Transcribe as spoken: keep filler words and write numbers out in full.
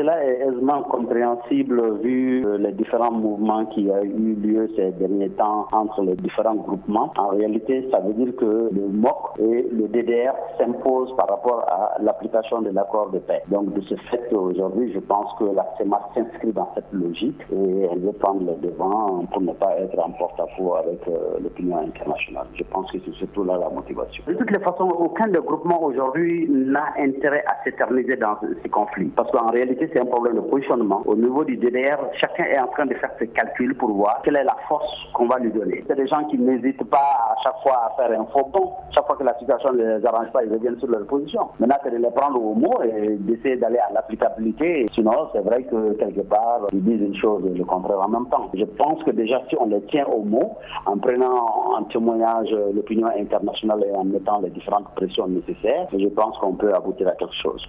Cela est aisément compréhensible vu les différents mouvements qui ont eu lieu ces derniers temps entre les différents groupements. En réalité, ça veut dire que le M O C et le D D R s'imposent par rapport à l'application de l'accord de paix. Donc de ce fait, aujourd'hui, je pense que la C E M A S s'inscrit dans cette logique et elle veut prendre le devant pour ne pas être en porte-à-faux avec euh, l'opinion internationale. Je pense que c'est surtout là la motivation. De toutes les façons, aucun des groupements aujourd'hui n'a intérêt à s'éterniser dans ces conflits. Parce qu'en réalité, c'est un problème de positionnement. Au niveau du D D R, chacun est en train de faire ses calculs pour voir quelle est la force qu'on va lui donner. C'est des gens qui n'hésitent pas à chaque fois à faire un faux bond. Chaque fois que la situation ne les arrange pas, ils reviennent sur leur position. Maintenant, c'est de les prendre au mot et d'essayer d'aller à l'applicabilité. Sinon, c'est vrai que quelque part, ils disent une chose et le contraire en même temps. Je pense que déjà, si on les tient au mot, en prenant en témoignage l'opinion internationale et en mettant les différentes pressions nécessaires, je pense qu'on peut aboutir à quelque chose.